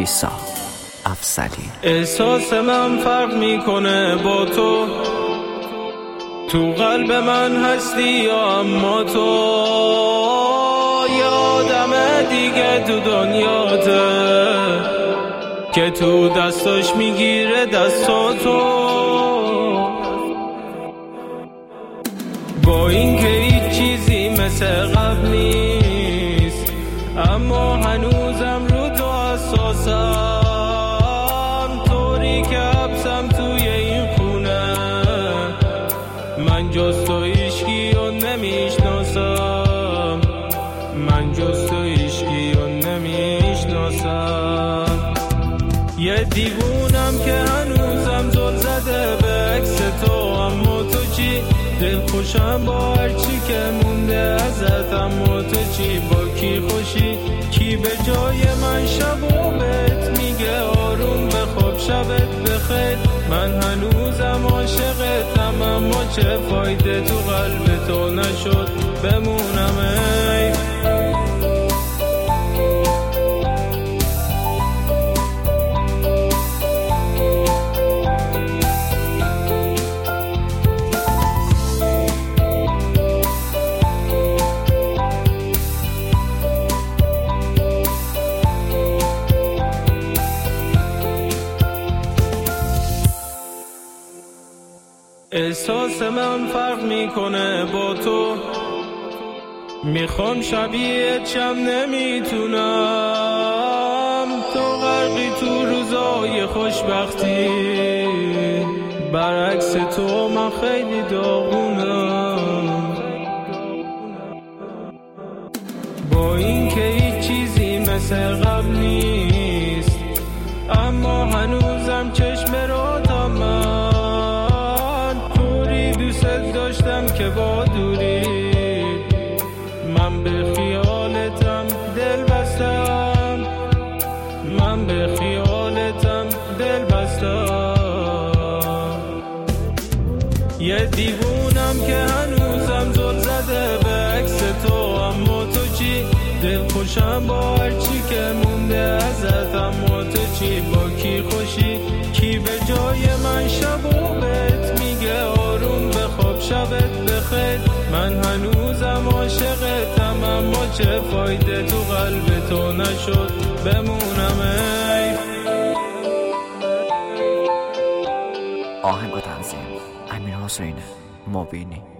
پاریسا افضلی. احساس من فرق میکنه با تو قلب من هستی یا اما تو یادم دیگه تو دنیاته که تو دستاش میگیره دستاتو. با این که هیچ چیزی مثل قبل نیست اما هنوزم رو تو حساسم، طوری که حبسم توی این خونه من جز تو عشقی و نمیشناسم، من جز تو عشقی و نمیشناسم. یه دیوونم که هنوزم زل زده به عکس تو، اما تو چی؟ دل خوشم با هرچی که مونده ازت، اما تو چی؟ با کی خوشی؟ کی به جای من شب و بهت میگه آروم بخواب شبت بخیر؟ من هنوزم عاشقتم اما چه فایده تو قلب تو نشد بمونم ای. احساس من فرق میکنه با تو، میخوام شبیه شم نمیتونم، تو غرقی تو روزای خوشبختی، برعکس تو من خیلی داغونم. با این که هیچ چیزی مثل قبل نیست اما هنوزم چشم را تا من دوست داشتم که با دوری من به خیالتم دل بستم، من به خیالتم دل بستم. یه دیوونم که هنوزم زل زده به عکس تو، اما تو چی؟ دل خوشم با هرچی که مونده ازت، اما تو چی؟ با کی خوشی؟ کی به جای من شب و بهت میگه آروم بخواب شبت بخیر؟ من هنوزم عاشقتم اما چه فایده تو قلب تو نشد بمونم ای. آهنگ و تنظیم امیر حسین مبینی.